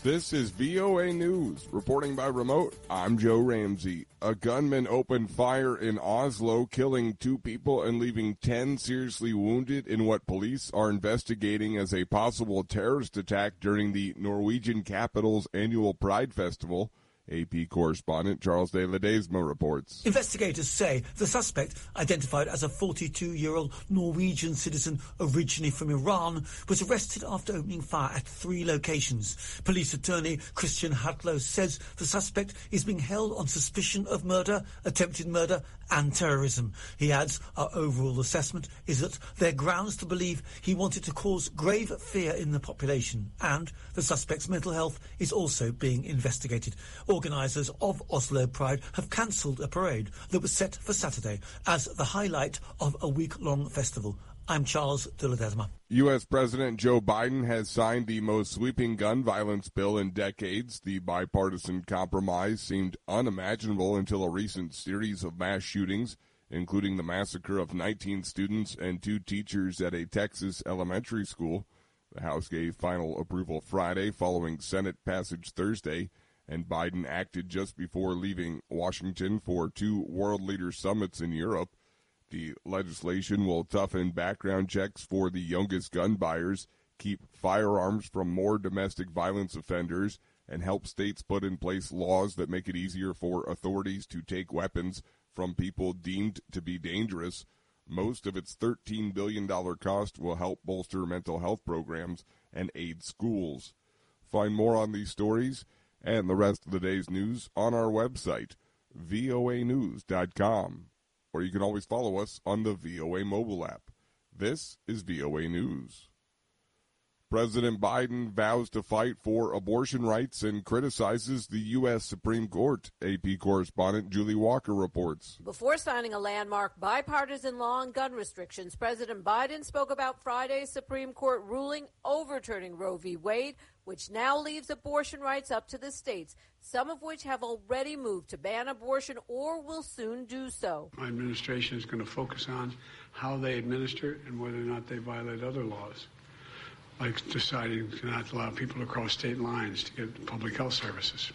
This is VOA News. Reporting by remote, I'm Joe Ramsey. A gunman opened fire in Oslo, killing 2 people and leaving 10 seriously wounded in what police are investigating as a possible terrorist attack during the Norwegian capital's annual Pride Festival. AP correspondent Charles de Ledesma reports. Investigators say the suspect, identified as a 42-year-old Norwegian citizen originally from Iran, was arrested after opening fire at 3 locations. Police attorney Christian Hatlo says the suspect is being held on suspicion of murder, attempted murder and terrorism. He adds our overall assessment is that there are grounds to believe he wanted to cause grave fear in the population, and the suspect's mental health is also being investigated. Organisers of Oslo Pride have cancelled a parade that was set for Saturday as the highlight of a week-long festival. I'm Charles de Ledesma. U.S. President Joe Biden has signed the most sweeping gun violence bill in decades. The bipartisan compromise seemed unimaginable until a recent series of mass shootings, including the massacre of 19 students and 2 teachers at a Texas elementary school. The House gave final approval Friday following Senate passage Thursday, and Biden acted just before leaving Washington for 2 world leader summits in Europe. The legislation will toughen background checks for the youngest gun buyers, keep firearms from more domestic violence offenders, and help states put in place laws that make it easier for authorities to take weapons from people deemed to be dangerous. Most of its $13 billion cost will help bolster mental health programs and aid schools. Find more on these stories and the rest of the day's news on our website, voanews.com. Or you can always follow us on the VOA mobile app. This is VOA News. President Biden vows to fight for abortion rights and criticizes the U.S. Supreme Court. AP correspondent Julie Walker reports. Before signing a landmark bipartisan law on gun restrictions, President Biden spoke about Friday's Supreme Court ruling overturning Roe v. Wade, which now leaves abortion rights up to the states, some of which have already moved to ban abortion or will soon do so. My administration is going to focus on how they administer and whether or not they violate other laws, like deciding to not allow people to cross state lines to get public health services.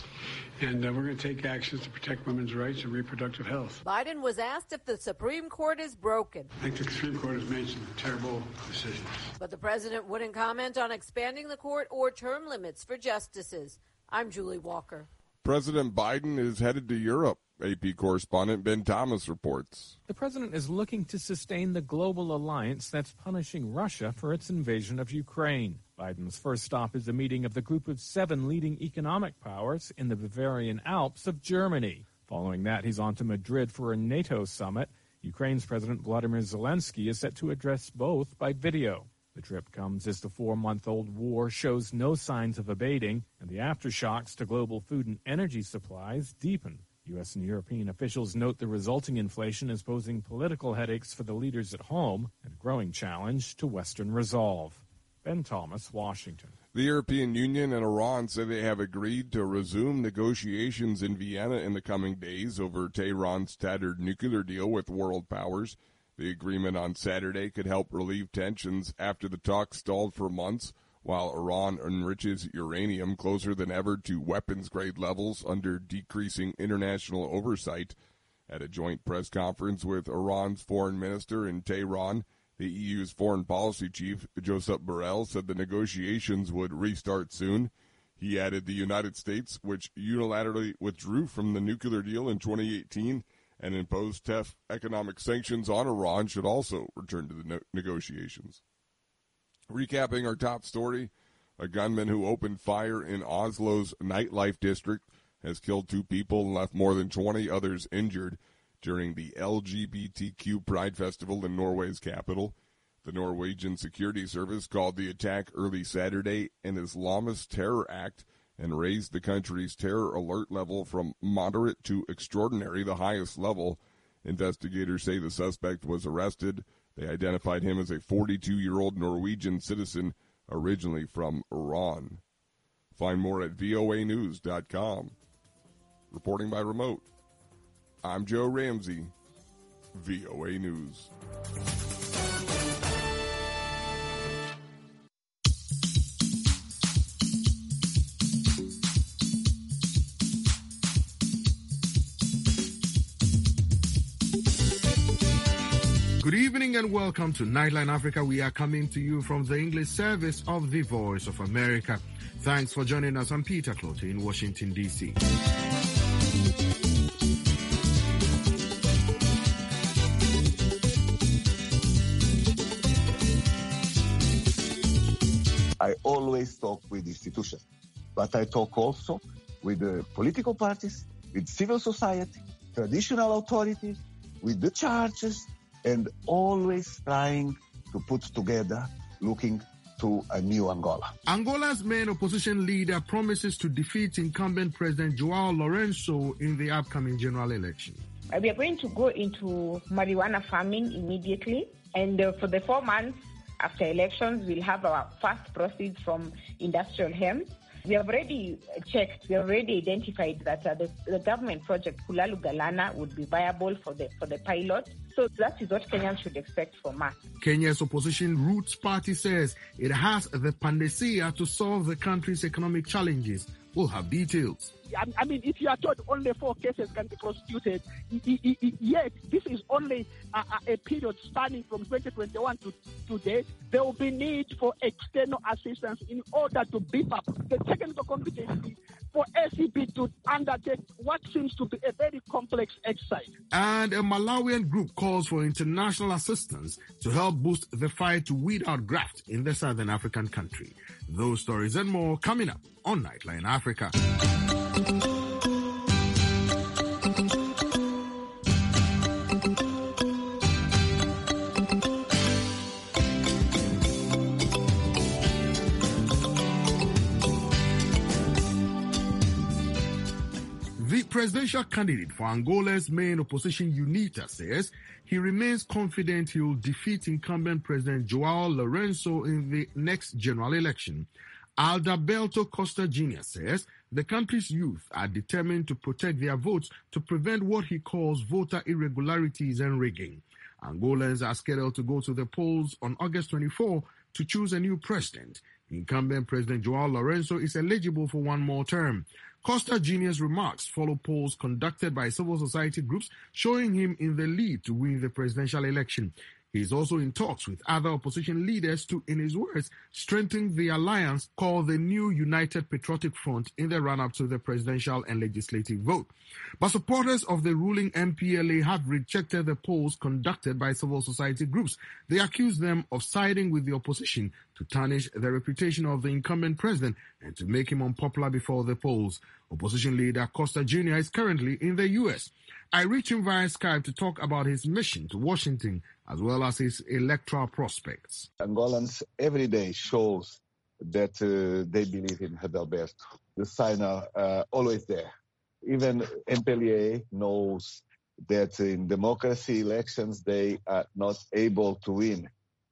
And we're going to take actions to protect women's rights and reproductive health. Biden was asked if the Supreme Court is broken. I think the Supreme Court has made some terrible decisions. But the president wouldn't comment on expanding the court or term limits for justices. I'm Julie Walker. President Biden is headed to Europe. AP correspondent Ben Thomas reports. The president is looking to sustain the global alliance that's punishing Russia for its invasion of Ukraine. Biden's first stop is a meeting of the group of 7 leading economic powers in the Bavarian Alps of Germany. Following that, he's on to Madrid for a NATO summit. Ukraine's President Vladimir Zelensky is set to address both by video. The trip comes as the 4-month-old war shows no signs of abating, and the aftershocks to global food and energy supplies deepen. U.S. and European officials note the resulting inflation is posing political headaches for the leaders at home and a growing challenge to Western resolve. Ben Thomas, Washington. The European Union and Iran say they have agreed to resume negotiations in Vienna in the coming days over Tehran's tattered nuclear deal with world powers. The agreement on Saturday could help relieve tensions after the talks stalled for months, while Iran enriches uranium closer than ever to weapons-grade levels under decreasing international oversight. At a joint press conference with Iran's foreign minister in Tehran, the EU's foreign policy chief, Josep Borrell, said the negotiations would restart soon. He added the United States, which unilaterally withdrew from the nuclear deal in 2018 and imposed tough economic sanctions on Iran, should also return to the negotiations. Recapping our top story, a gunman who opened fire in Oslo's nightlife district has killed 2 people and left more than 20 others injured during the LGBTQ Pride Festival in Norway's capital. The Norwegian Security Service called the attack early Saturday an Islamist terror act and raised the country's terror alert level from moderate to extraordinary, the highest level. Investigators say the suspect was arrested. They identified him as a 42-year-old Norwegian citizen originally from Iran. Find more at voanews.com. Reporting by remote, I'm Joe Ramsey, VOA News. evening and welcome to Nightline Africa. We are coming to you from the English service of the Voice of America. Thanks for joining us. I'm Peter Clote in Washington, D.C. I always talk with institutions, but I talk also with the political parties, with civil society, traditional authorities, with the churches, and always trying to put together, looking to a new Angola. Angola's main opposition leader promises to defeat incumbent President Joao Lourenço in the upcoming general election. We are going to go into marijuana farming immediately, and for the 4 months after elections, we'll have our first proceeds from industrial hemp. We have already checked, we have already identified that the government project Kulalu Galana would be viable for the pilot. So that is what Kenyans should expect from us. Kenya's opposition Roots Party says it has the panacea to solve the country's economic challenges. We'll have details. I mean, if you are told only 4 cases can be prosecuted, yet this is only a period spanning from 2021 to today, there will be need for external assistance in order to beef up the technical competency for SEB to undertake what seems to be a very complex exercise. And a Malawian group calls for international assistance to help boost the fight to weed out graft in the southern African country. Those stories and more coming up on Nightline Africa. The presidential candidate for Angola's main opposition, UNITA, says he remains confident he will defeat incumbent President Joao Lourenço in the next general election. Adalberto Costa Jr. says the country's youth are determined to protect their votes to prevent what he calls voter irregularities and rigging. Angolans are scheduled to go to the polls on August 24 to choose a new president. Incumbent President Joao Lourenço is eligible for 1 more term. Costa Jr.'s remarks follow polls conducted by civil society groups showing him in the lead to win the presidential election. He is also in talks with other opposition leaders to, in his words, strengthen the alliance called the New United Patriotic Front in the run-up to the presidential and legislative vote. But supporters of the ruling MPLA have rejected the polls conducted by civil society groups. They accuse them of siding with the opposition to tarnish the reputation of the incumbent president and to make him unpopular before the polls. Opposition leader Costa Jr. is currently in the U.S. I reached him via Skype to talk about his mission to Washington as well as his electoral prospects. Angolans every day shows that they believe in Adalberto. The signs are always there. Even MPLA knows that in democracy elections they are not able to win.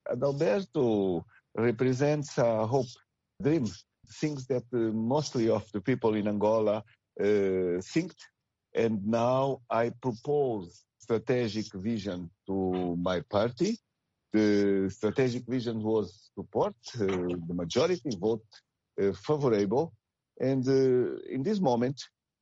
Adalberto represents a hope, dream, things that mostly of the people in Angola think. And now I propose strategic vision to my party. The strategic vision was support, the majority vote favorable. And in this moment,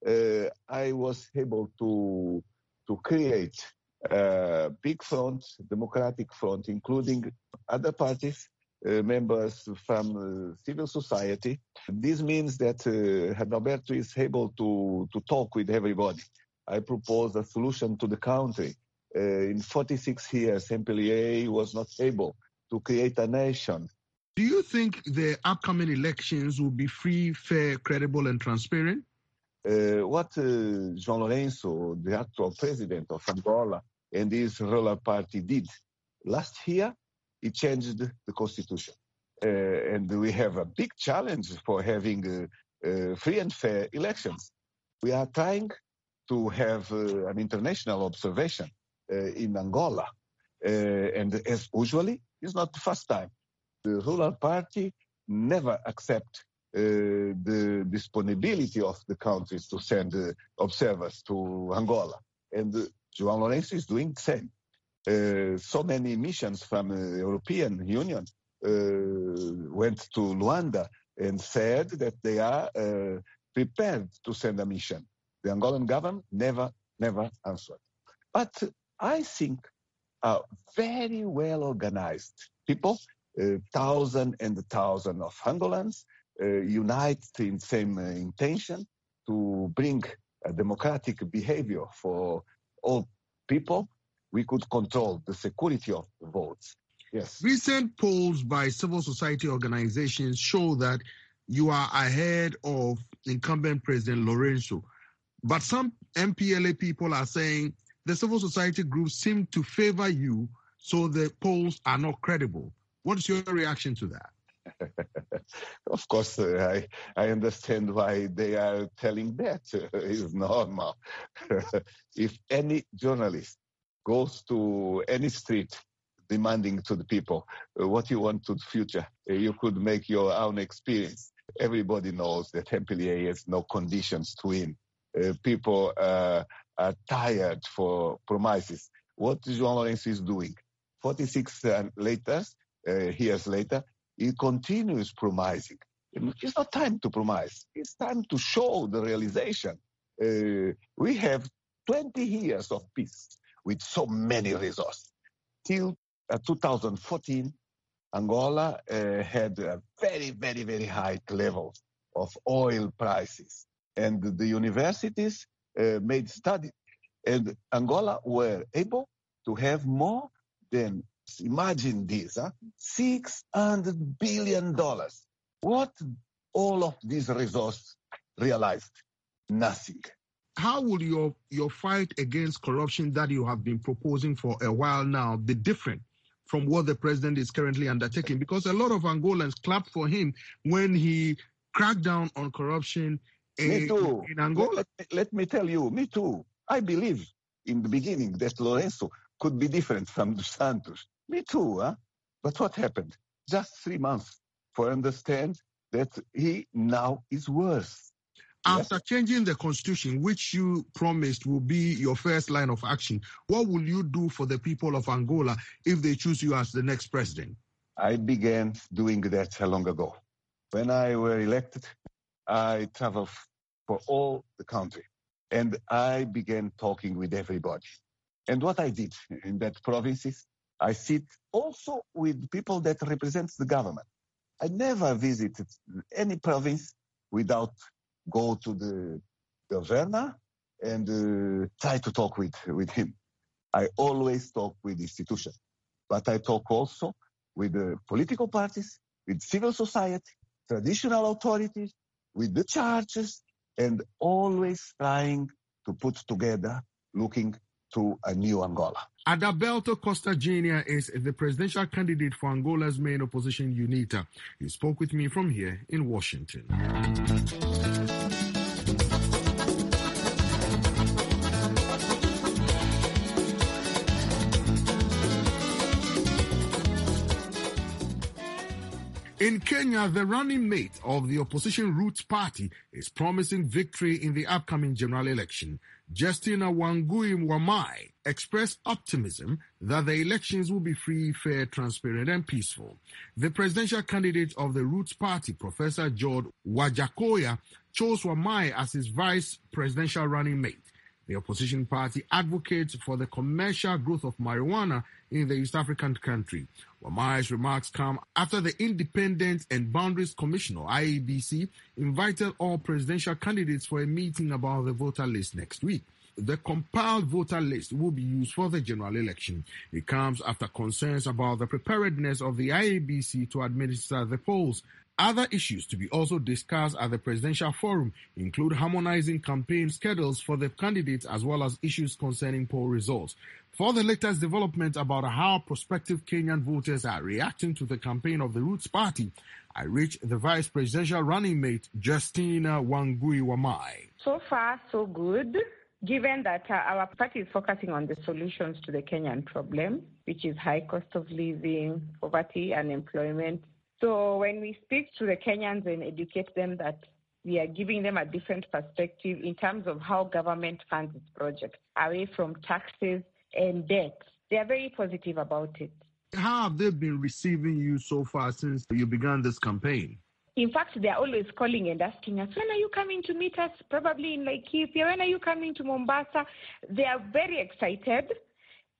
I was able to create a big front, democratic front, including other parties, members from civil society. This means that Adalberto is able to talk with everybody. I propose a solution to the country. In 46 years, MPLA was not able to create a nation. Do you think the upcoming elections will be free, fair, credible, and transparent? What João Lourenço, the actual president of Angola, and his ruler party did last year, he changed the constitution. And we have a big challenge for having free and fair elections. We are trying to have an international observation in Angola. And as usually, it's not the first time. The ruler party never accept the disponibility of the countries to send observers to Angola. And João Lourenço is doing the same. So many missions from the European Union went to Luanda and said that they are prepared to send a mission. The Angolan government never answered. But I think are very well organized people, thousands and thousands of Angolans unite in same intention to bring a democratic behavior for all people. We could control the security of the votes. Yes. Recent polls by civil society organizations show that you are ahead of incumbent President Lourenço. But some MPLA people are saying the civil society groups seem to favor you, so the polls are not credible. What is your reaction to that? Of course, I understand why they are telling that. It's normal. If any journalist goes to any street demanding to the people what you want to the future, you could make your own experience. Everybody knows that MPLA has no conditions to win. People are tired for promises. What João Lourenço is doing, 46 years later, he continues promising. It's not time to promise. It's time to show the realization. We have 20 years of peace with so many resources. Till 2014, Angola had a very, very, very high level of oil prices. And the universities made studies. And Angola were able to have more than, imagine this, $600 billion. What all of these resources realized? Nothing. How will your fight against corruption that you have been proposing for a while now be different from what the president is currently undertaking? Because a lot of Angolans clapped for him when he cracked down on corruption in Angola. Let me tell you, me too. I believe in the beginning that Lourenço could be different from Dos Santos. Me too, huh? But what happened? Just 3 months for understand that he now is worse. After changing the constitution, which you promised will be your first line of action, what will you do for the people of Angola if they choose you as the next president? I began doing that long ago. When I were elected, I traveled for all the country and I began talking with everybody. And what I did in that provinces, I sit also with people that represent the government. I never visited any province without go to the governor and try to talk with him. I always talk with the institution, but I talk also with the political parties, with civil society, traditional authorities, with the churches, and always trying to put together, looking to a new Angola. Adalberto Costa Jr. is the presidential candidate for Angola's main opposition, UNITA. He spoke with me from here in Washington. In Kenya, the running mate of the opposition Roots Party is promising victory in the upcoming general election. Justina Wangui Wamai expressed optimism that the elections will be free, fair, transparent, and peaceful. The presidential candidate of the Roots Party, Professor George Wajakoya, chose Wamai as his vice presidential running mate. The opposition party advocates for the commercial growth of marijuana in the East African country. Wamai's remarks come after the Independence and Boundaries Commission, or IEBC, invited all presidential candidates for a meeting about the voter list next week. The compiled voter list will be used for the general election. It comes after concerns about the preparedness of the IEBC to administer the polls. Other issues to be also discussed at the presidential forum include harmonizing campaign schedules for the candidates as well as issues concerning poll results. For the latest development about how prospective Kenyan voters are reacting to the campaign of the Roots Party, I reached the vice presidential running mate, Justina Wangui Wamai. So far, so good, given that our party is focusing on the solutions to the Kenyan problem, which is high cost of living, poverty, unemployment. So when we speak to the Kenyans and educate them that we are giving them a different perspective in terms of how government funds its projects, away from taxes and debt, they are very positive about it. How have they been receiving you so far since you began this campaign? In fact, they are always calling and asking us, when are you coming to meet us? Probably in Laikipia. When are you coming to Mombasa? They are very excited.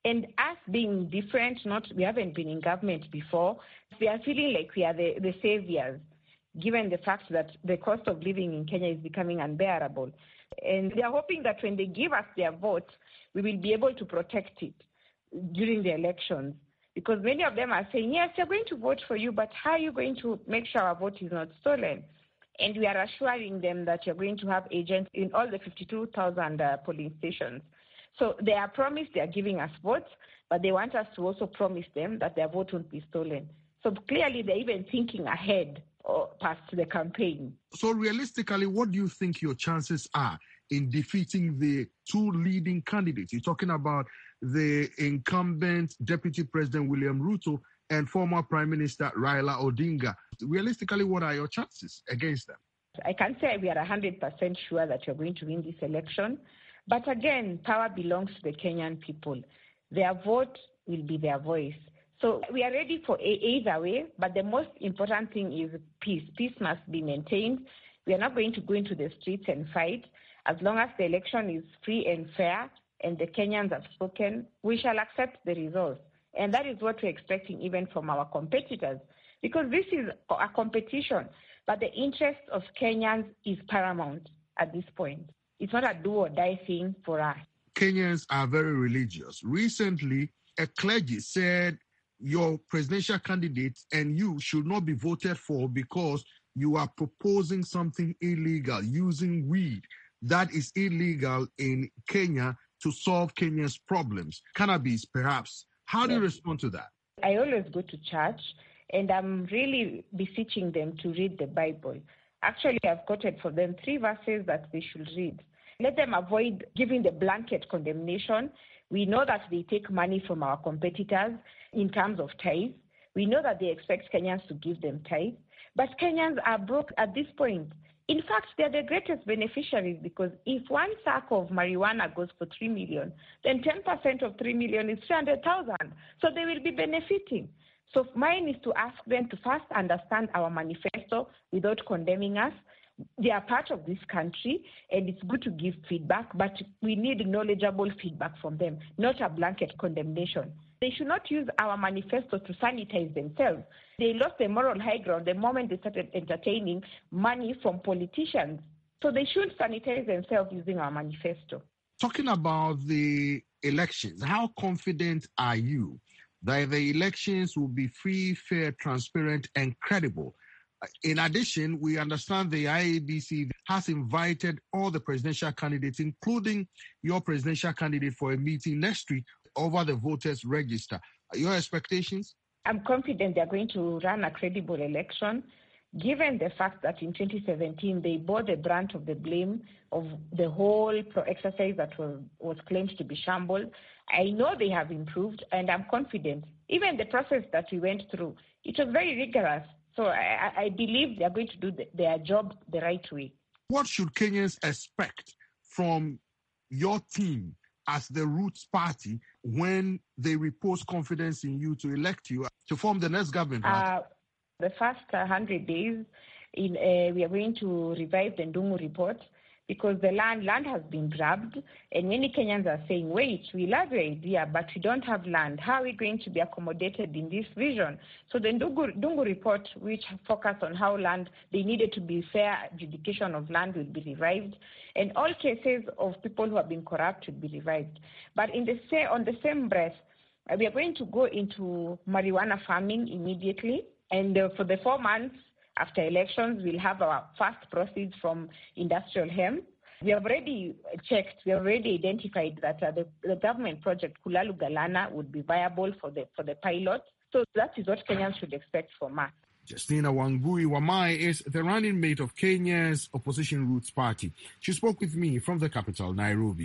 And us being different, we haven't been in government before, we are feeling like we are the saviors, given the fact that the cost of living in Kenya is becoming unbearable. And they are hoping that when they give us their vote, we will be able to protect it during the elections. Because many of them are saying, yes, we're going to vote for you, but how are you going to make sure our vote is not stolen? And we are assuring them that you're going to have agents in all the 52,000 polling stations. So they are promised they are giving us votes, but they want us to also promise them that their vote won't be stolen. So clearly they're even thinking ahead or past the campaign. So realistically, what do you think your chances are in defeating the two leading candidates? You're talking about the incumbent Deputy President William Ruto and former Prime Minister Raila Odinga. Realistically, what are your chances against them? I can't say we are 100% sure that you're going to win this election. But again, power belongs to the Kenyan people. Their vote will be their voice. So we are ready for either way, but the most important thing is peace. Peace must be maintained. We are not going to go into the streets and fight. As long as the election is free and fair and the Kenyans have spoken, we shall accept the results. And that is what we're expecting even from our competitors, because this is a competition, but the interest of Kenyans is paramount at this point. It's not a do or die thing for us. Kenyans are very religious. Recently, a clergy said your presidential candidate and you should not be voted for because you are proposing something illegal, using weed that is illegal in Kenya to solve Kenya's problems. Cannabis, perhaps. How do you respond to that? I always go to church, and I'm really beseeching them to read the Bible. Actually, I've quoted for them 3 verses that they should read. Let them avoid giving the blanket condemnation. We know that they take money from our competitors in terms of tithes. We know that they expect Kenyans to give them tithes. But Kenyans are broke at this point. In fact, they're the greatest beneficiaries, because if one sack of marijuana goes for 3 million, then 10% of 3 million is 300,000. So they will be benefiting. So mine is to ask them to first understand our manifesto without condemning us. They are part of this country, and it's good to give feedback, but we need knowledgeable feedback from them, not a blanket condemnation. They should not use our manifesto to sanitize themselves. They lost the moral high ground the moment they started entertaining money from politicians. So they should sanitize themselves using our manifesto. Talking about the elections, how confident are you that the elections will be free, fair, transparent, and credible? In addition, we understand the IEBC has invited all the presidential candidates, including your presidential candidate, for a meeting next week over the voters' register. Your expectations? I'm confident they're going to run a credible election, given the fact that in 2017 they bore the brunt of the blame of the whole exercise that was claimed to be shambles. I know they have improved, and I'm confident. Even the process that we went through, it was very rigorous. So I believe they are going to do their job the right way. What should Kenyans expect from your team as the Roots Party when they repose confidence in you to elect you to form the next government party? The first 100 days, we are going to revive the Ndungu report, because the land has been grabbed, and many Kenyans are saying, wait, we love your idea, but we don't have land. How are we going to be accommodated in this vision? So the Ndungu report, which focused on how they needed to be fair adjudication of land, will be revived, and all cases of people who have been corrupt will be revived. But on the same breath, we are going to go into marijuana farming immediately, and for the 4 months after elections, we'll have our first proceeds from industrial hemp. We have already checked, we have already identified that the government project Kulalu Galana would be viable for the pilot. So that is what Kenyans should expect from us. Justina Wangui Wamai is the running mate of Kenya's opposition Roots Party. She spoke with me from the capital, Nairobi.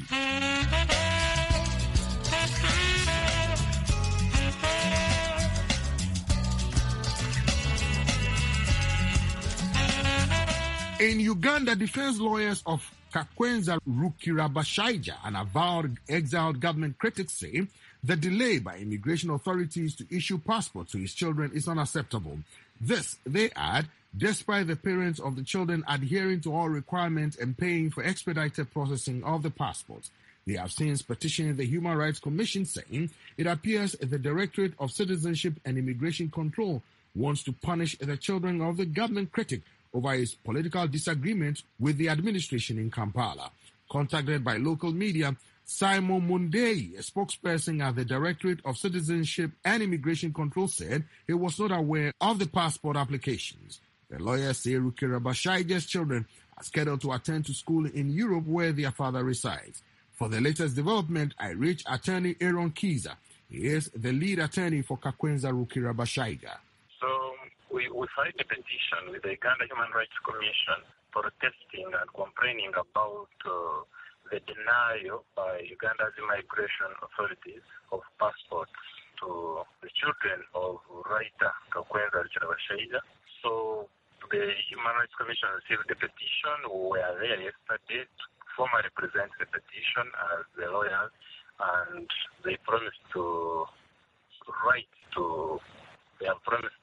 In Uganda, defense lawyers of Kakwenza Rukirabashaija, an avowed exiled government critic, say the delay by immigration authorities to issue passports to his children is unacceptable. This, they add, despite the parents of the children adhering to all requirements and paying for expedited processing of the passports. They have since petitioned the Human Rights Commission, saying it appears the Directorate of Citizenship and Immigration Control wants to punish the children of the government critic over his political disagreement with the administration in Kampala. Contacted by local media, Simon Mundei, a spokesperson at the Directorate of Citizenship and Immigration Control, said he was not aware of the passport applications. The lawyers say Rukirabashaija's children are scheduled to attend to school in Europe where their father resides. For the latest development, I reached attorney Aaron Kiza. He is the lead attorney for Kakwenza Rukirabashaiga. So we filed a petition with the Uganda Human Rights Commission protesting and complaining about the denial by Uganda's immigration authorities of passports to the children of writer Kakwenza Rukirabashaiga. So the Human Rights Commission received the petition. We were there yesterday to formally present the petition as the lawyers, and they promised to write to. They have promised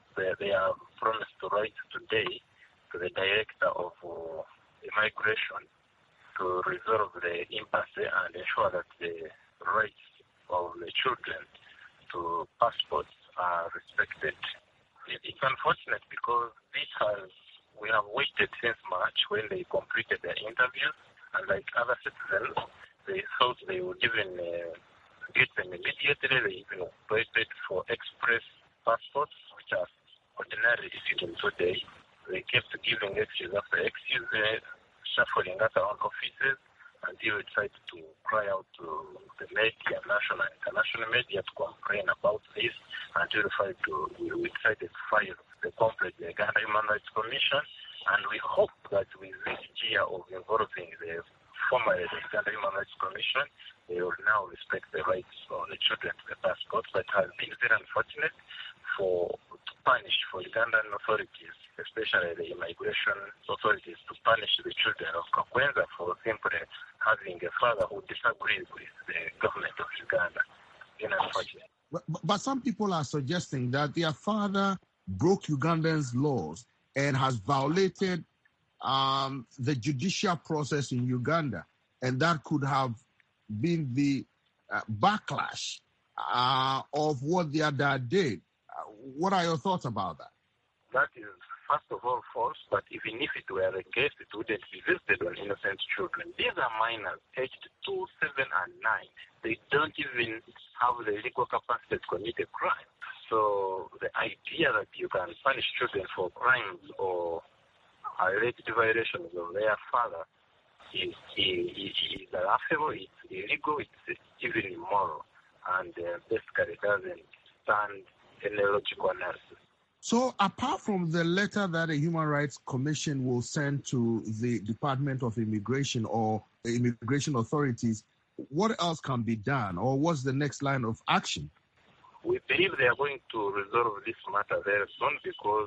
to write today to the director of immigration to resolve the impasse and ensure that the rights of the children to passports are respected. It's unfortunate because we have waited since March when they completed their interviews, and like other citizens, they thought they would even get them immediately. They even waited for express passports, which are ordinarily issued in 2 days. They kept giving excuse after excuse, shuffling at our offices until we decided to cry out to the media, national and international media, to complain about this, until we decided to file the complaint to the Uganda Human Rights Commission, and we hope that with this year of involving the formerly the Uganda Human Rights Commission, they will now respect the rights of the children to the passports. But it has been very unfortunate to punish for Ugandan authorities, especially the immigration authorities, to punish the children of Kakwenza for simply having a father who disagrees with the government of Uganda. Unfortunate. But some people are suggesting that their father broke Ugandan's laws and has violated the judicial process in Uganda, and that could have been the backlash of what their dad did. What are your thoughts about that? That is, first of all, false, but even if it were the case, it wouldn't be visited on innocent children. These are minors, aged 2, 7, and 9. They don't even have the legal capacity to commit a crime. So the idea that you can punish children for crimes or alleged violations of their father is laughable, it's illegal, it's even immoral, and basically doesn't stand any logical analysis. So apart from the letter that a Human Rights Commission will send to the Department of Immigration or immigration authorities, what else can be done, or what's the next line of action? We believe they are going to resolve this matter very soon because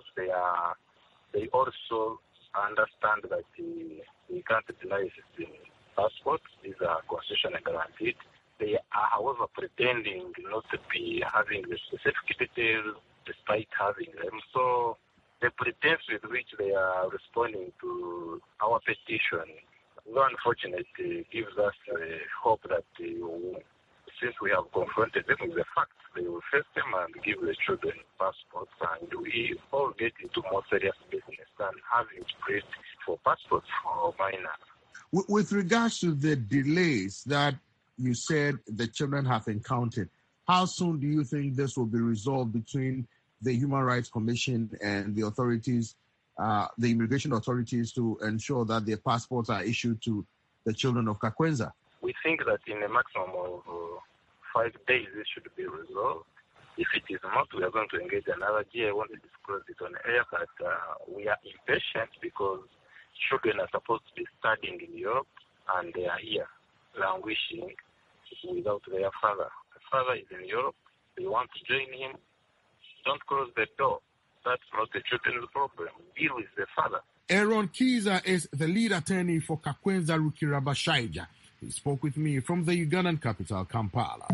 they also understand that we can't deny existing passports. These are constitutionally guaranteed. They are, however, pretending not to be having the specific details despite having them. So the pretense with which they are responding to our petition, though unfortunately, gives us hope that since we have confronted them with the facts, they will face them and give the children passports, and we all get into more serious business than having to print for passports for minors. With regards to the delays that you said the children have encountered, how soon do you think this will be resolved between the Human Rights Commission and the authorities, the immigration authorities, to ensure that their passports are issued to the children of Kakwenza? We think that in a maximum of 5 days, this should be resolved. If it is not, we are going to engage another GA. I want to disclose it on air, but we are impatient because children are supposed to be studying in Europe, and they are here languishing without their father. The father is in Europe. They want to join him. Don't close the door. That's not the children's problem. Deal with the father. Aaron Kiza is the lead attorney for Kakwenza Rukirabashaiga. He spoke with me from the Ugandan capital, Kampala.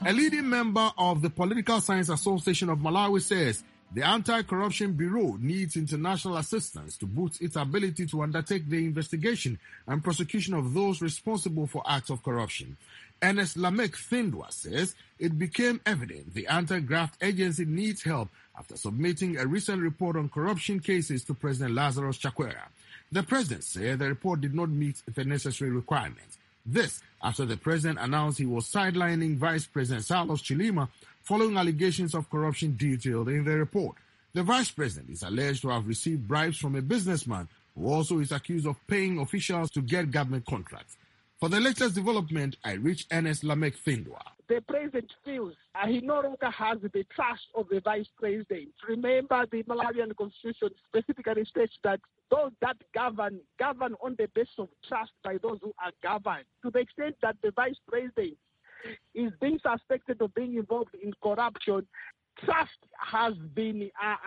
A leading member of the Political Science Association of Malawi says the Anti-Corruption Bureau needs international assistance to boost its ability to undertake the investigation and prosecution of those responsible for acts of corruption. Ernest Lamek Thindwa says it became evident the anti-graft agency needs help after submitting a recent report on corruption cases to President Lazarus Chakwera. The president said the report did not meet the necessary requirements. This after the president announced he was sidelining Vice President Saulos Chilima following allegations of corruption detailed in the report. The vice president is alleged to have received bribes from a businessman who also is accused of paying officials to get government contracts. For the latest development, I reached Ernest Lamek Thindwa. The president feels he no longer has the trust of the vice president. Remember, the Malawian constitution specifically states that those that govern on the basis of trust by those who are governed. To the extent that the vice president is being suspected of being involved in corruption, trust has been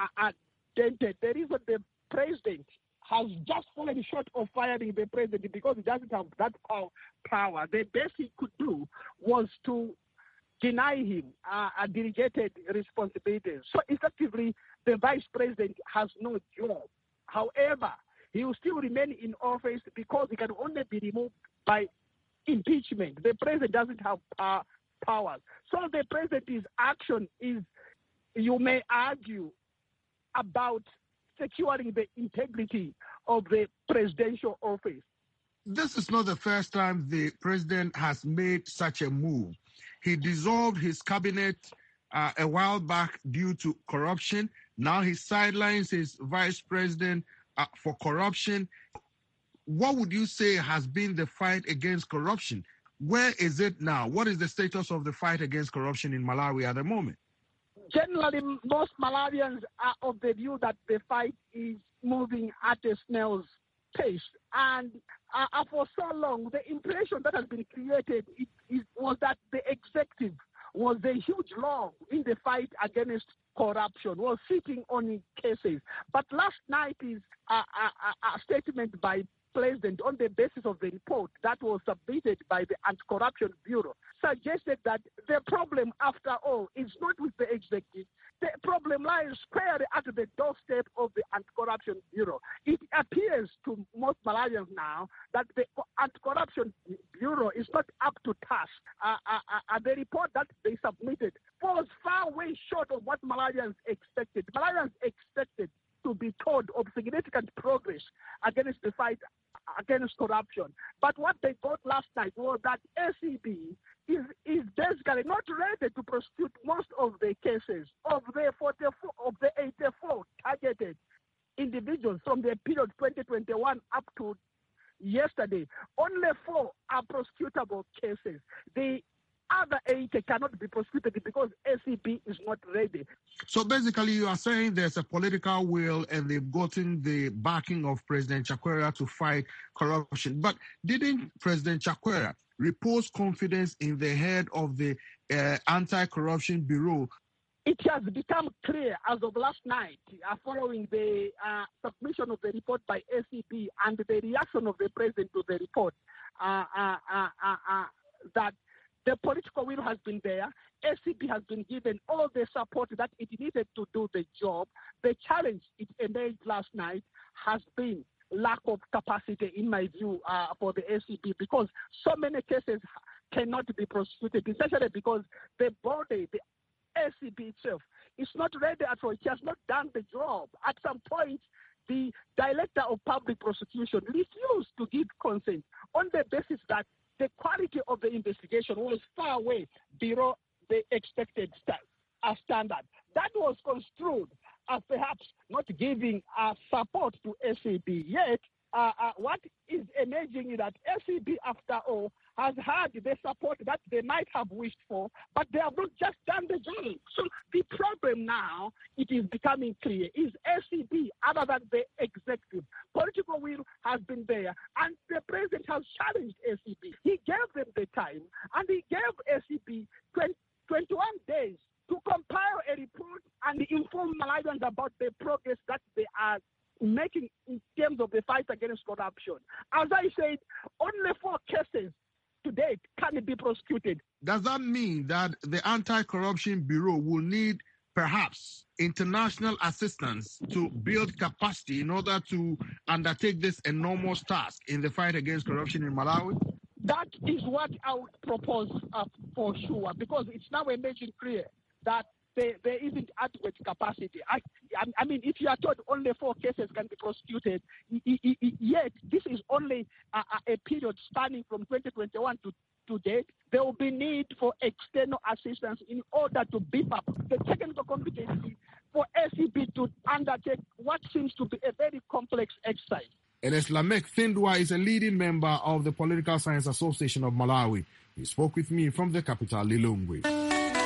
dented. The reason the president has just fallen short of firing the president because he doesn't have that power. The best he could do was to deny him delegated responsibilities. So effectively, the vice president has no job. However, he will still remain in office because he can only be removed by impeachment. The president doesn't have powers. So the president's action is, you may argue, about securing the integrity of the presidential office. This is not the first time the president has made such a move. He dissolved his cabinet a while back due to corruption. Now he sidelines his vice president for corruption. What would you say has been the fight against corruption? Where is it now? What is the status of the fight against corruption in Malawi at the moment? Generally, most Malawians are of the view that the fight is moving at a snail's pace. And for so long, the impression that has been created was that the executive was a huge log in the fight against corruption, was sitting on cases. But last night is a statement by President on the basis of the report that was submitted by the Anti-Corruption Bureau suggested that the problem, after all, is not with the executive. The problem lies squarely at the doorstep of the Anti-Corruption Bureau. It appears to most Malawians now that the Anti-Corruption Bureau is not up to task. The report that they submitted falls far way short of what Malawians expected. Malawians expected to be told of significant progress against the fight against corruption. But what they got last night was that SEB is basically not ready to prosecute most of the cases. Of the 84 targeted individuals from the period 2021 up to yesterday, only 4 are prosecutable cases. The other 80 cannot be prosecuted because SEB is not ready. So basically you are saying there's a political will and they've gotten the backing of President Chakwera to fight corruption. But didn't President Chakwera repose confidence in the head of the Anti-Corruption Bureau? It has become clear as of last night, following the submission of the report by SEB and the reaction of the president to the report, that the political will has been there. SEB has been given all the support that it needed to do the job. The challenge it emerged last night has been lack of capacity, in my view, for the SEB, because so many cases cannot be prosecuted, especially because the body, the SEB itself, is not ready at all. It has not done the job. At some point, the Director of Public Prosecution refused to give consent on the basis that the quality of the investigation was far away below the expected standard. That was construed as perhaps not giving support to SEB. Yet, what is emerging is that SEB, after all, has had the support that they might have wished for, but they have not just done the job. So the problem now, it is becoming clear, is SEB other than the executive. Political will has been there, and the president has challenged SEB. He gave them the time, and he gave SEB 21 days to compile a report and inform Malawians about the progress that they are making in terms of the fight against corruption. As I said, only 4 cases to date can be prosecuted. Does that mean that the Anti-Corruption Bureau will need perhaps international assistance to build capacity in order to undertake this enormous task in the fight against corruption in Malawi? That is what I would propose for sure, because it's now emerging clear that there isn't adequate capacity. I mean, if you are told only 4 cases can be prosecuted, yet this is only a period spanning from 2021 to date, there will be need for external assistance in order to beef up the technical competency for SCB to undertake what seems to be a very complex exercise. Ernest Lamek Thindwa is a leading member of the Political Science Association of Malawi. He spoke with me from the capital, Lilongwe.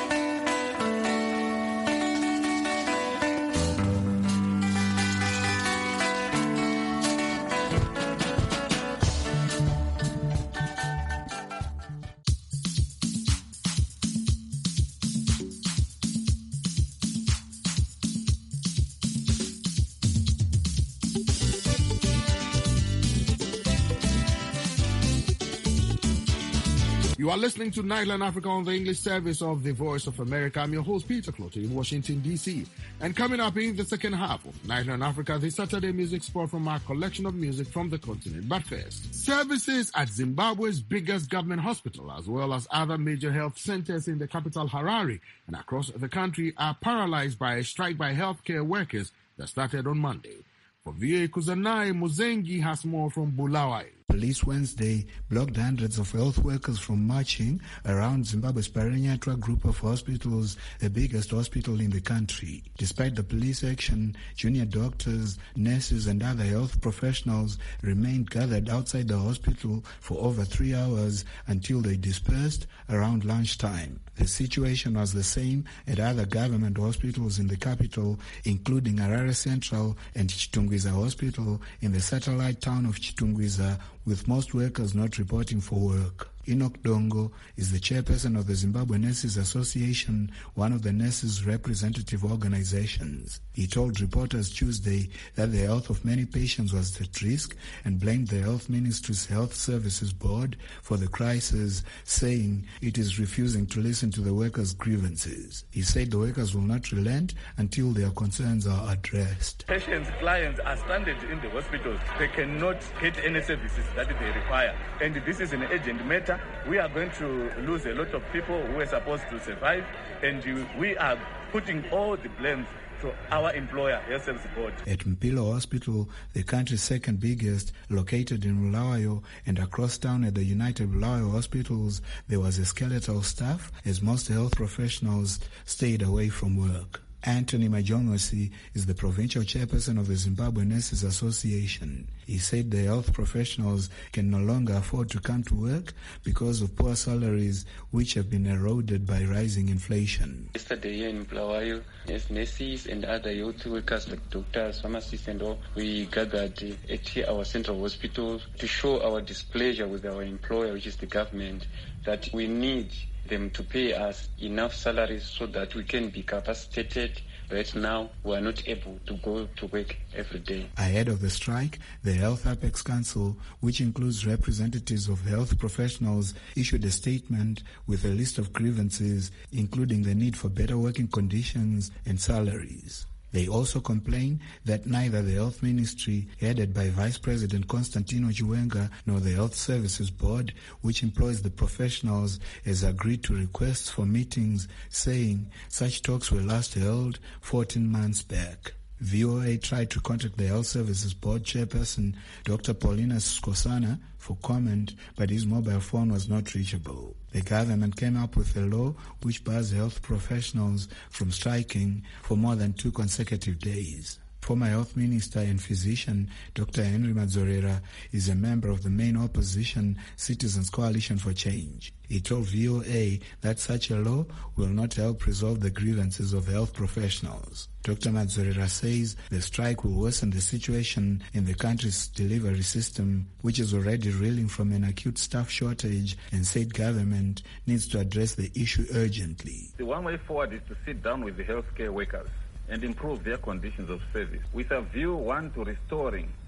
You are listening to Nightline Africa on the English service of the Voice of America. I'm your host, Peter Clotte in Washington, D.C. And coming up in the second half of Nightline Africa, the Saturday music spot from our collection of music from the continent. But first, services at Zimbabwe's biggest government hospital, as well as other major health centers in the capital, Harare, and across the country, are paralyzed by a strike by healthcare workers that started on Monday. For VOA Kuzanai, Muzengi has more from Bulawayo. Police Wednesday blocked hundreds of health workers from marching around Zimbabwe's Paranyatwa group of hospitals, the biggest hospital in the country. Despite the police action, junior doctors, nurses and other health professionals remained gathered outside the hospital for over 3 hours until they dispersed around lunchtime. The situation was the same at other government hospitals in the capital, including Harare Central and Chitungwiza Hospital in the satellite town of Chitungwiza, with most workers not reporting for work. Enoch Dongo is the chairperson of the Zimbabwe Nurses Association, one of the nurses' representative organizations. He told reporters Tuesday that the health of many patients was at risk and blamed the Health Ministry's Health Services Board for the crisis, saying it is refusing to listen to the workers' grievances. He said the workers will not relent until their concerns are addressed. Patients, clients are stranded in the hospitals. They cannot get any services that they require. And this is an urgent matter. We are going to lose a lot of people who are supposed to survive, and we are putting all the blame to our employer, Health Service Board. At Mpilo Hospital, the country's second biggest, located in Bulawayo, and across town at the United Bulawayo Hospitals, there was a skeletal staff as most health professionals stayed away from work. Anthony Majongosi is the provincial chairperson of the Zimbabwe Nurses Association. He said the health professionals can no longer afford to come to work because of poor salaries, which have been eroded by rising inflation. Yesterday here in Bulawayo, as nurses and other health workers like doctors, pharmacists and all, we gathered at our central hospital to show our displeasure with our employer, which is the government, that we need them to pay us enough salaries so that we can be capacitated. Right now, we are not able to go to work every day. Ahead of the strike, the Health Apex Council, which includes representatives of health professionals, issued a statement with a list of grievances, including the need for better working conditions and salaries. They also complain that neither the Health Ministry, headed by Vice President Constantino Chiwenga, nor the Health Services Board, which employs the professionals, has agreed to requests for meetings, saying such talks were last held 14 months back. VOA tried to contact the Health Services Board chairperson, Dr. Paulina Skosana, for comment, but his mobile phone was not reachable. The government came up with a law which bars health professionals from striking for more than 2 consecutive days. Former Health Minister and physician Dr. Henry Madzorera is a member of the main opposition Citizens Coalition for Change. He told VOA that such a law will not help resolve the grievances of health professionals. Dr. Madzorera says the strike will worsen the situation in the country's delivery system, which is already reeling from an acute staff shortage, and said government needs to address the issue urgently. The one way forward is to sit down with the healthcare workers and improve their conditions of service with a view, one, to restoring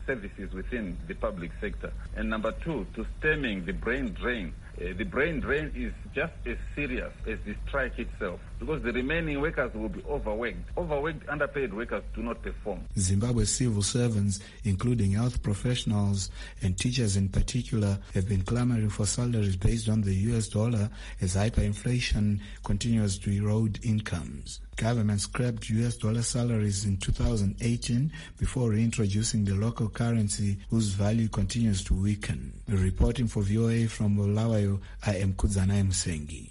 services within the public sector. And number two, to stemming the brain drain. The brain drain is just as serious as the strike itself, because the remaining workers will be overworked. Overworked, underpaid workers do not perform. Zimbabwe's civil servants, including health professionals and teachers in particular, have been clamoring for salaries based on the US dollar as hyperinflation continues to erode incomes. Government scrapped US dollar salaries in 2018 before reintroducing the local currency, whose value continues to weaken. Reporting for VOA from Bulawayo, I am Kudzanai Musengi.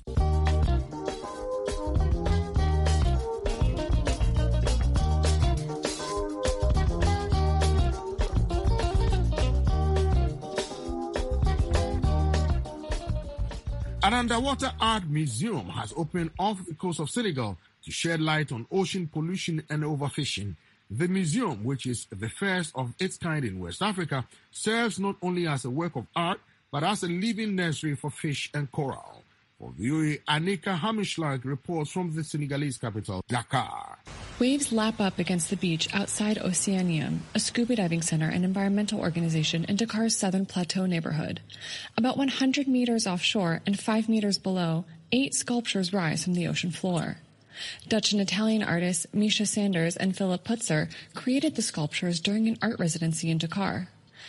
An underwater art museum has opened off the coast of Senegal to shed light on ocean pollution and overfishing. The museum, which is the first of its kind in West Africa, serves not only as a work of art, but as a living nursery for fish and coral. For VOA, Anika Hamishlag reports from the Senegalese capital, Dakar. Waves lap up against the beach outside Oceanium, a scuba diving center and environmental organization in Dakar's southern plateau neighborhood. About 100 meters offshore and 5 meters below, 8 sculptures rise from the ocean floor. Dutch and Italian artists Misha Sanders and Philip Putzer created the sculptures during an art residency in Dakar.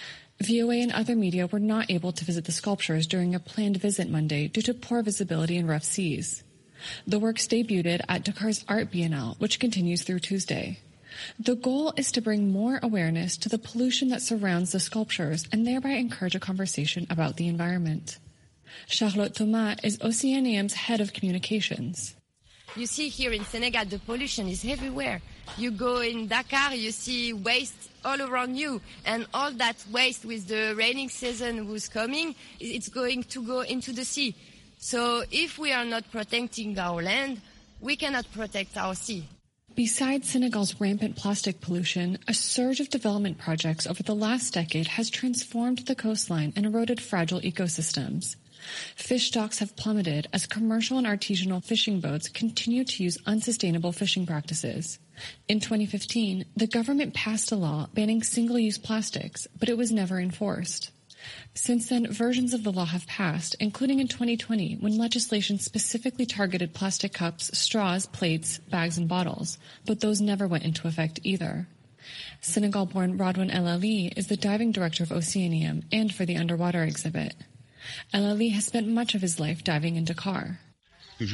VOA and other media were not able to visit the sculptures during a planned visit Monday due to poor visibility and rough seas. The works debuted at Dakar's Art Biennale, which continues through Tuesday. The goal is to bring more awareness to the pollution that surrounds the sculptures and thereby encourage a conversation about the environment. Charlotte Thomas is Oceanium's head of communications. You see here in Senegal, the pollution is everywhere. You go in Dakar, you see waste all around you. And all that waste with the raining season who's coming, it's going to go into the sea. So if we are not protecting our land, we cannot protect our sea. Besides Senegal's rampant plastic pollution, a surge of development projects over the last decade has transformed the coastline and eroded fragile ecosystems. Fish stocks have plummeted as commercial and artisanal fishing boats continue to use unsustainable fishing practices. In 2015, the government passed a law banning single-use plastics, but it was never enforced. Since then, versions of the law have passed, including in 2020 when legislation specifically targeted plastic cups, straws, plates, bags, and bottles, but those never went into effect either. Senegal-born Rodwan El Ali is the diving director of Oceanium and for the underwater exhibit. El Ali has spent much of his life diving in Dakar. He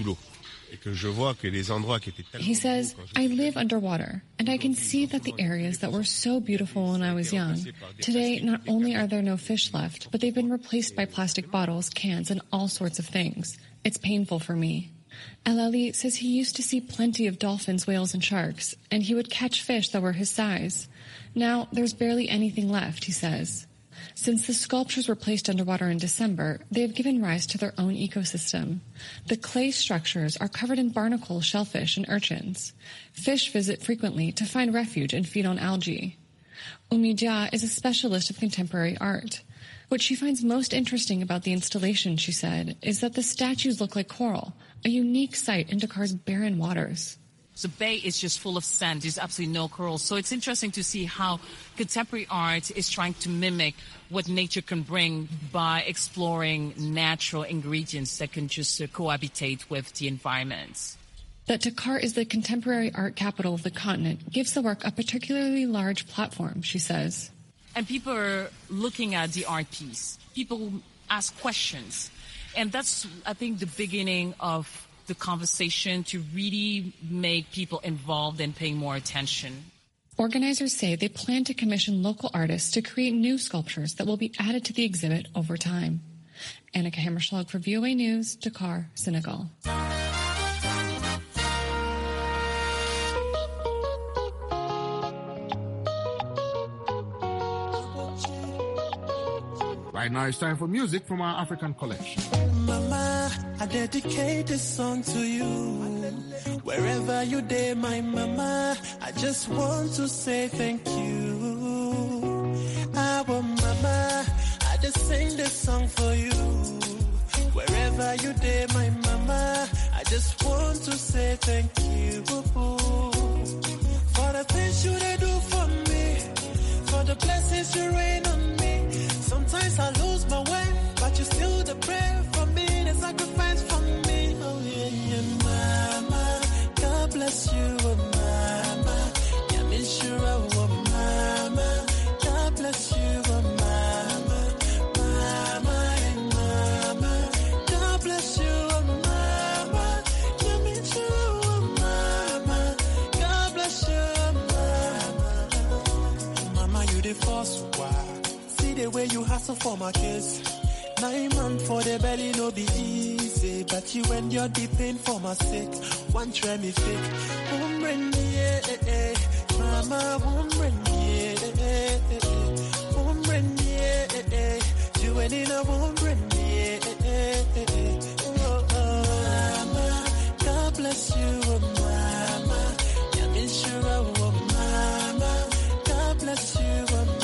says, I live underwater, and I can see that the areas that were so beautiful when I was young, today not only are there no fish left, but they've been replaced by plastic bottles, cans, and all sorts of things. It's painful for me. El Ali says he used to see plenty of dolphins, whales, and sharks, and he would catch fish that were his size. Now, there's barely anything left, he says. Since the sculptures were placed underwater in December, they have given rise to their own ecosystem. The clay structures are covered in barnacles, shellfish, and urchins. Fish visit frequently to find refuge and feed on algae. Umi Dia is a specialist of contemporary art. What she finds most interesting about the installation, she said, is that the statues look like coral, a unique sight in Dakar's barren waters. The bay is just full of sand. There's absolutely no corals. So it's interesting to see how contemporary art is trying to mimic what nature can bring by exploring natural ingredients that can just cohabitate with the environment. That Dakar is the contemporary art capital of the continent gives the work a particularly large platform, she says. And people are looking at the art piece. People ask questions. And that's, I think, the beginning of the conversation to really make people involved and paying more attention. Organizers say they plan to commission local artists to create new sculptures that will be added to the exhibit over time. Annika Hammerschlag for VOA News, Dakar, Senegal. Right now it's time for music from our African collection. Mama, I dedicate this song to you. Wherever you day, my mama, I just want to say thank you. Our mama, I just sing this song for you. Wherever you day, my mama, I just want to say thank you. For the things you they do for me, for the blessings you rain on me. Sometimes I lose my way, but you still the prayer for me, the sacrifice for me. Oh yeah, yeah, mama, God bless you, oh mama. Yeah, me sure, oh mama, God bless you, oh mama, mama, and mama, God bless you, oh mama. Yeah, me sure, oh mama, God bless you, oh mama. Mama, you the first one. See the way you hustle for my kids. 9 months for the belly, no be easy. But you endure the pain for my sake. One try me fake. Woman, yeah, mama, woman, yeah, woman, yeah, you ain't in a woman, yeah, oh, mama, God bless you, oh, mama, yeah, me sure, oh, mama, God bless you, oh, mama.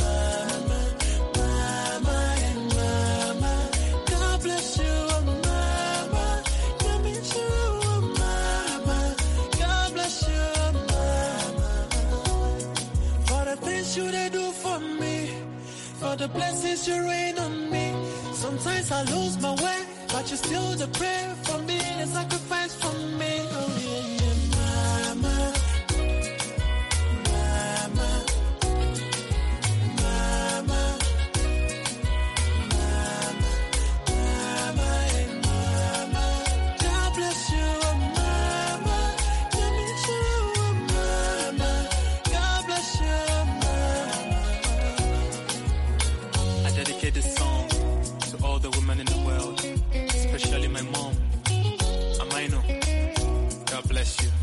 You they do for me, for the blessings you rain on me. Sometimes I lose my way, but you still the prayer for me, the sacrifice for me. Oh yeah, yeah, mama, mama, mama, mama, mama, and mama. God bless you, oh mama. Let me too, oh mama. God bless you. Dedicate this song to all the women in the world, especially my mom, Amaino. God bless you.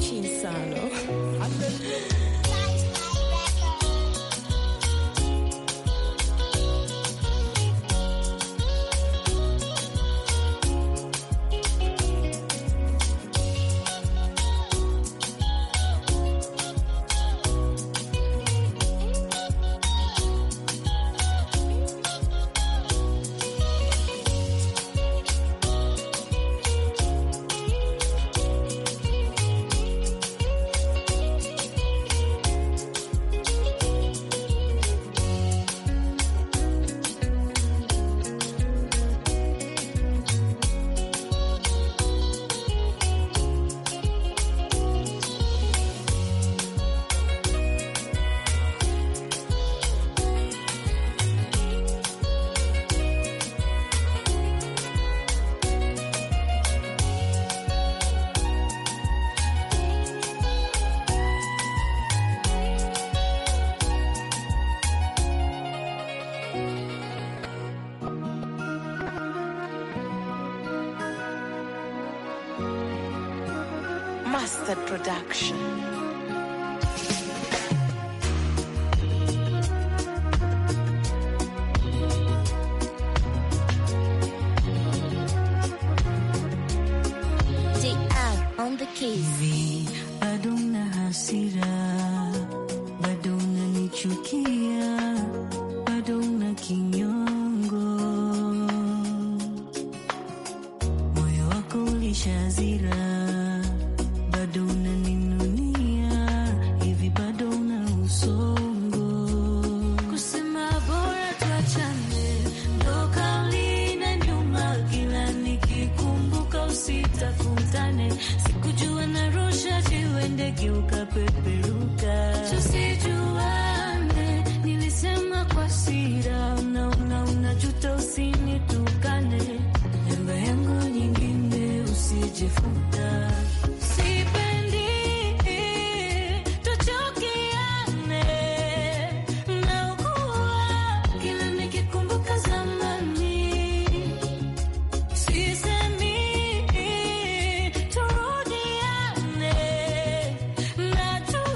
Master Production. On the keys. Bado na hasira, bado unanichukia, bado una kinyongo, moyo wako ulishazira, bado unaninunia, hivi bado una usongo. Kusema bora tuachane, ndo kauli inaniuma, kila nikikumbuka usitafutane. Sikujua narusha jiwe ndege ukapeperuka. Tusijuane, nilisema kwa sira, unajuta usinitukane. Namba yangu nyingine usijifuta. Sipendi tuchokiane, naugua kila nikikumbuka zamani. Sisemi turudiane, najua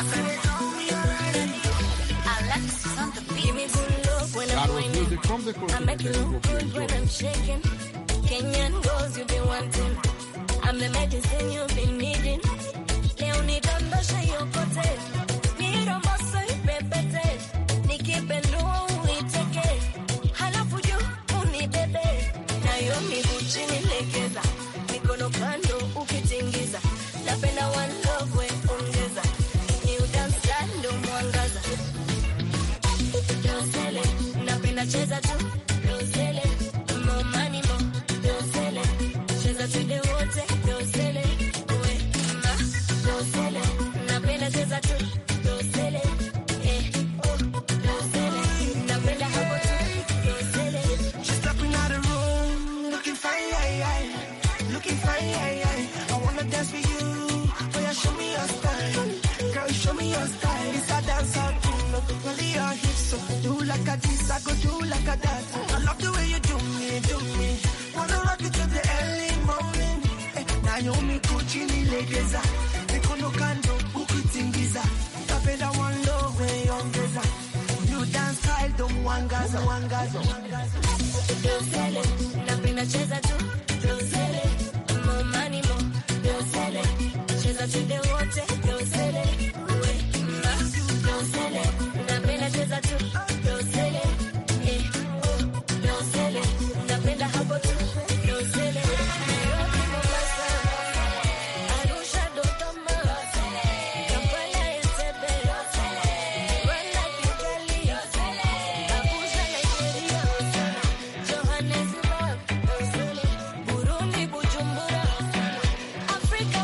Alexis on the beat. Give me good love when I'm whining. Music from the I make you look good when I'm shaking. Kenyan girls you've been wanting. I'm the medicine you've been needing. Leo nidondosha yokote. Niromboso ipepete. Nikipendua uiteke. Halafu juu unibebe. Nayo miguu chini legeza. Mikono kando ukitingiza. Napenda one love we ongeza. New dance style ndo mwangaza. Dosele, napenda cheza tu. Dosele, more money more. Dosele, cheza tude wote. Dosele, we ma. Dosele, napenda cheza tu. Dosele, oh. Dosele, napenda hapo tu. Dosele. She's stepping out the room, looking fine, looking fine. I wanna dance with you, but you show me your style. Girl, show me your style. It's a dance out, really your hips. So do like a this, I go do like a that. I love the way you do me. Wanna rock it till the early morning. Naomi Kuchini legeza, mikono kando ukitingiza. Napenda one love way ongeza. New dance style ndo mwangaza. Dosele, napenda cheza tu. Dosele, more money more. Dosele, cheza tude wote. Dosele, we ma. Dosele, napenda cheza tu. Dosele, oh. Dosele, napenda hapo tu. Dosele, Nairobi, Mombasa, Arusha, Dodoma, Kampala, Entebbe, Rwanda, Kigali, Abuja, Nigeria, Johannesburg, Burundi, Bujumbura, Africa.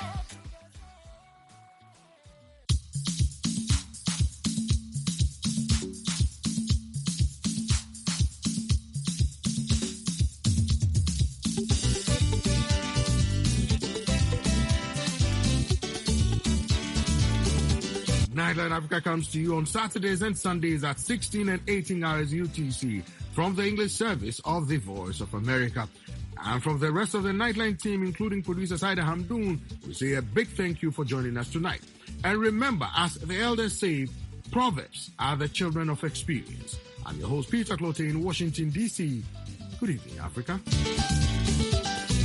Nightline Africa comes to you on Saturdays and Sundays at 16 and 18 hours UTC from the English service of the Voice of America. And from the rest of the Nightline team, including producer Saida Hamdoun, we say a big thank you for joining us tonight. And remember, as the elders say, Proverbs are the children of experience. I'm your host, Peter Clote in Washington, D.C. Good evening, Africa.